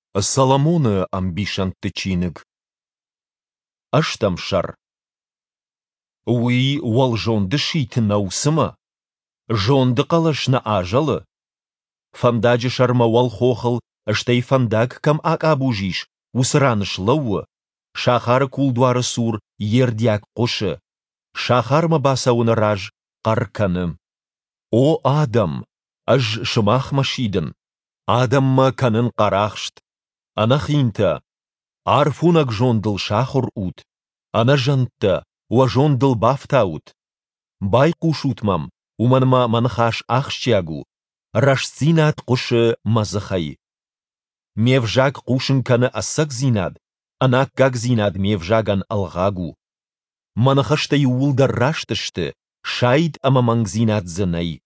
Соломоны амбишан тычиныг. Аштам шар. Уи вал жонды шитын наусыма. Жонды қалашна ажалы. Фандаджи шарма вал хохал, аштей фандаг кам акабужиш, усраныш лауы. Шахар кулдуары сур, ердяк қошы. Шахарма басауны раж, қарканым. О адам, аж шымах машидын. Адамма канын қарақшт. Ана хинта. Арфунак жондыл шахур ут. Ана жантта, уа жондыл бафтаут. Бай кушутмам, уманма манхаш ахщагу. Рашцинат қушы мазахай. Мевжаг қушын каны асак зинад. Ана как зинад мевжаган алғагу. Манахаштай улдар раштышты. Шайд амаманг зинад зынай.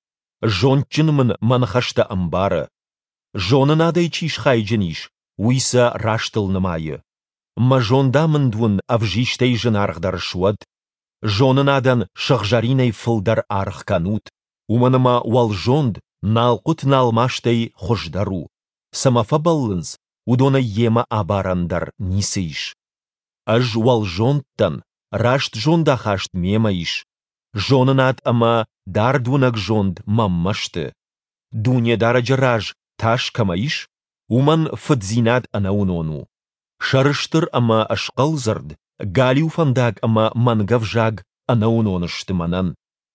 Жончынмын манахашта амбары. Жонын адай чиш хайджаниш. Уйса раштыл нымайы. Мажонда мындвун авжиштей жынарғдар шуад. Жонын адан шықжаринай фылдар арық канут. Уманыма уал жонд налқут налмаштай хождару. Самафа баллынс, удона ема абарандар нисейш. Аж уал жондтан рашт жонда хашт мемаиш. Жонын ад ама дардвунак жонд маммашты. Дуне дараджы раж таш камаиш. Уман фадзинад анаунону. Шарыштыр ама ашқалзырд, галиу фандаг ама мангавжаг анаунонышты манан.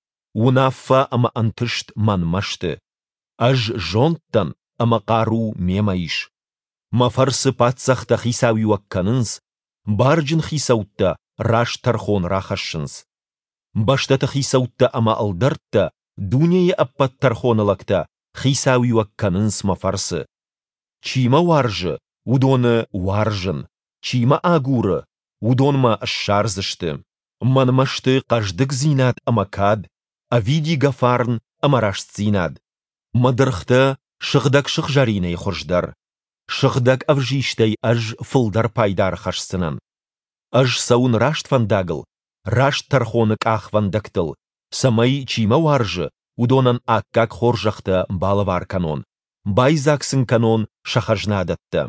Унаффа ама антышт манмашты. Аж жонттан ама қару мемаиш. Мафарсы патсахта хисауи вакканынс, барджын хисаутта раш тархон рахашшынс. Баштата хисаутта ама алдартта, дунее аппат тархоналакта хисауи вакканынс мафарсы. Чима варжы, удоны варжын. Чима агуры, удонма шарзышты. Манмашты каждык зинат амакад, а види гафарн амарашт зинад. Мадырхты шықдак шықжаринай хождар. Шықдак авжиштай аж фылдар пайдар хашсынан. Аж саун рашт фандагыл, рашт тархонык ах вандактыл. Самай чима варжы, удонан аккак хоржахты балавар канон. Байзаксын канон шахажнадатты.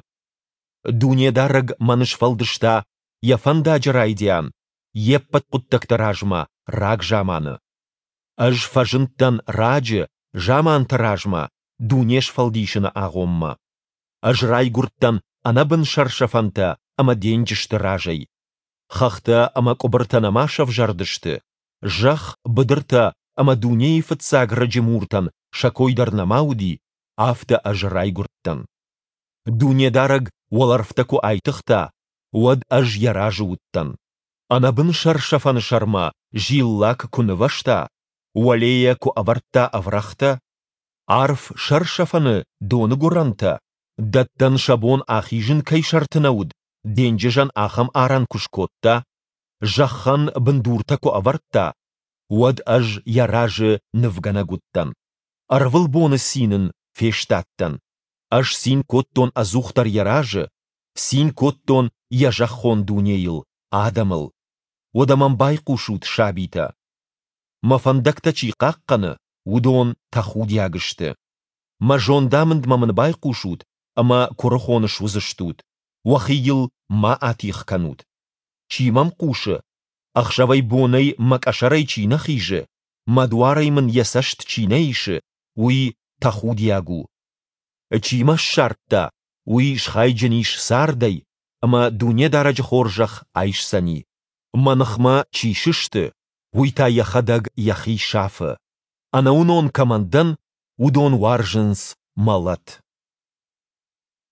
Дуне дарыг маныш фалдышта, яфанда жарайдиан, еппат путтактаражма, рак жаманы. Аж фажынттан раджы, жаман таражма, дунеш фалдишына ағомма. Аж райгурттан анабын шаршафанта, ама денчішті ражай. Хахта ама кобыртанама шавжардышты. Жах быдырта, ама дуней фытсаг раджимуртан, шакойдарнамауди, афта аж райгурттан. Дуне дарыг оларфтаку айтықта, уад аж яражуыттан. Анабын шаршафаны шарма, жиллак күнівашта, уалея ку авартта аврахта, арф шаршафаны доны гуранта, даттан шабон ахижын кайшартынауд, денжежан ахам аран кушкотта, жаххан бындурта ку авартта, уад аж яражы нывганагуттан. Арвыл боны синын фештаттан. Аж син коттон азухтар яражы, син коттон яжахон дунейл, адамыл. Одаман байқушут шабита. Мафандакта чиқаққаны, удон тахудягышты. Мажондамынд мамын байқушут, ама корохоныш вызыштут. Вахийыл ма атих канут. Чимам кушы, ахшавай бонай макашарай чина хижы, мадуараймын ясашт чинайшы, уи тахудягу. Чима шартта, уи шхайджаниш сардай, ама дуне дараджы хоржах айшсани. Манахма чишышты, уйта яхадаг яхи шафы. Анаунон командан удон варжынс малат.